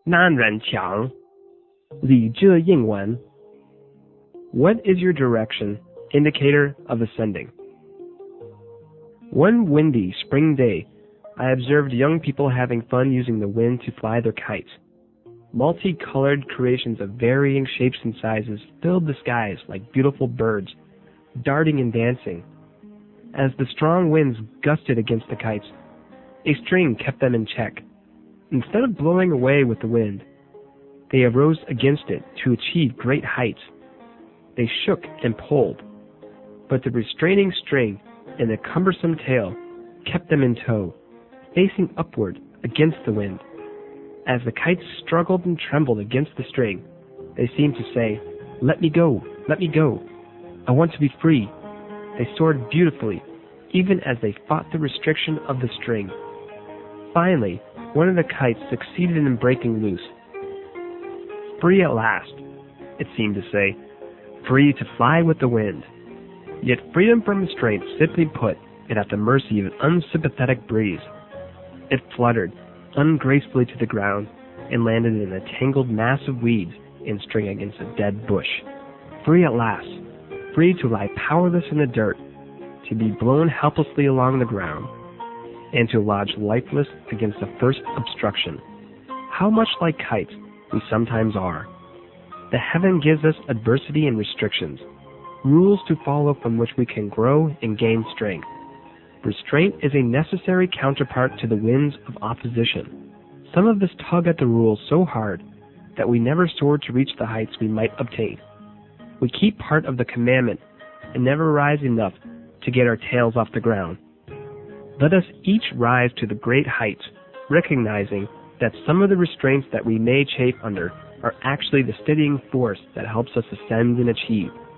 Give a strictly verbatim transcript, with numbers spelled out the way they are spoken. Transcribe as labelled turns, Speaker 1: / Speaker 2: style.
Speaker 1: 难人强，理这应文. What is your direction? Indicator of ascending. One windy spring day, I observed young people having fun using the wind to fly their kites. Multicolored creations of varying shapes and sizes filled the skies like beautiful birds, darting and dancing. As the strong winds gusted against the kites, a string kept them in check. Instead of blowing away with the wind, they arose against it to achieve great heights. They shook and pulled, but the restraining string and the cumbersome tail kept them in tow, facing upward against the wind. As the kites struggled and trembled against the string, they seemed to say, "Let me go, let me go. I want to be free." They soared beautifully, even as they fought the restriction of the string. Finally, one of the kites succeeded in breaking loose. Free at last, it seemed to say, free to fly with the wind. Yet freedom from restraint simply put it at the mercy of an unsympathetic breeze. It fluttered ungracefully to the ground and landed in a tangled mass of weeds and string against a dead bush. Free at last, free to lie powerless in the dirt, to be blown helplessly along the ground, and to lodge lifeless against the first obstruction. How much like kites we sometimes are. The heaven gives us adversity and restrictions, rules to follow from which we can grow and gain strength. Restraint is a necessary counterpart to the winds of opposition. Some of us tug at the rules so hard that we never soar to reach the heights we might obtain. We keep part of the commandment and never rise enough to get our tails off the ground. Let us each rise to the great heights, recognizing that some of the restraints that we may chafe under are actually the steadying force that helps us ascend and achieve.